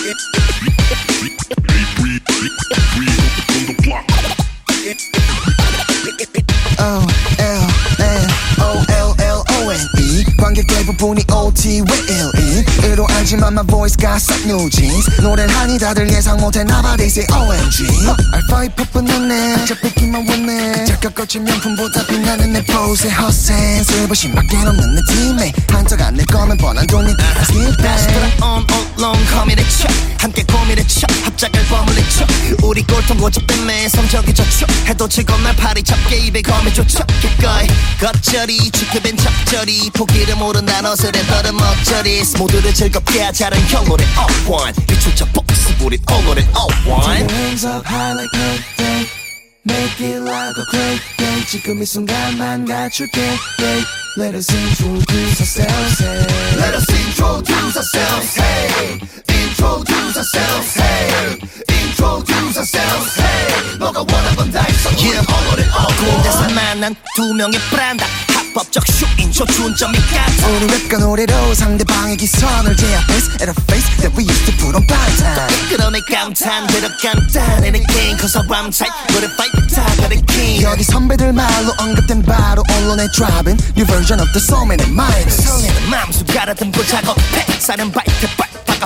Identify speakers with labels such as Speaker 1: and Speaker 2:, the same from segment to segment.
Speaker 1: O-L-L-O-N-E 관객 대부분이 O-T-W-L-E 으로 알지만 my voice가 싹 new jeans 노래를 하니 다들 예상 못했나봐 they say OMG 알파이 퍼프는 잡히기만 원해 작가 거친 명품보다 빛나는 내 포즈의 헛센 슬버심밖에 없는 내 팀에 한적 안 낼 거면 뻔한 돈이 skip that
Speaker 2: on long 거미를 쳐 함께 고미를 쳐 합작을 버무려 쳐 우리 꼴통 고집 때문에 성적이 좋죠 해도 즐거운 날 파리 잡게 입에 거미 쫓아 기꺼이 겉절이 주급엔 적절히 포기를 모른다 너스레 더른 먹절이 모두를 즐겁게 하자는 형노래 up one 비추자 복스 우린 오늘은 up one
Speaker 1: Put your hands up high like birthday Make it like a great day 지금 이 순간만 갖출게 yeah. Let us introduce ourselves hey.
Speaker 2: Let us introduce ourselves hey Introduce ourselves hey Introduce ourselves hey 너가 원하건 다 있어 yeah. 오늘은 up one 군대에서 만난 두 명의 브랜드 합법적 슈인쇼 준점이 같아
Speaker 1: 우리 랩과 노래로 상대방의 기선을 제압했어 At a face that we used to put on 방탄
Speaker 2: 그런 내 감탄 들어 간단 In a game cause I'm tight But if I got a king
Speaker 1: 여기 선배들 말로 언급된 바로 언론에 dropping New version of the soul man and mind
Speaker 2: 설레는 맘속 가라듬고 작업해 사는 발트발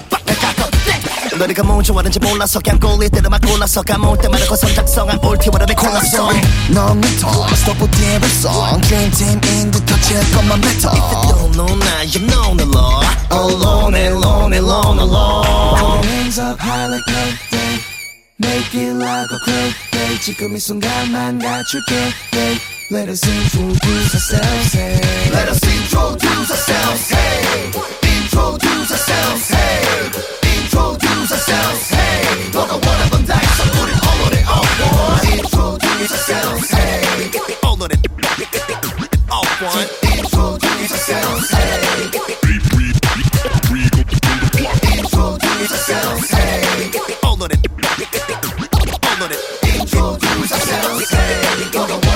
Speaker 2: 너희가 뭘 좋아하는지 몰라서 그냥 꼴릴 때도 막 골라서 까먹을 때마다 고선 작성한 올티와를 콜라송
Speaker 1: 넌 미터 Stop with the every song Dream team in the touch of my metal
Speaker 2: If you don't know now you know the law Alone, alone, alone, alone
Speaker 1: Put your hands up high like birthday Make it like a great day 지금 이 순간만 갖출게 yeah. Let us introduce ourselves hey.
Speaker 2: Let us introduce ourselves hey Introduce ourselves hey Introduce ourselves, hey. 너가 원하건 다 있어, 우린 all of it, all one. Introduce ourselves, hey. All of it, all one. Introduce ourselves, hey. Introduce ourselves, hey. All of it, all of it. Introduce ourselves, hey.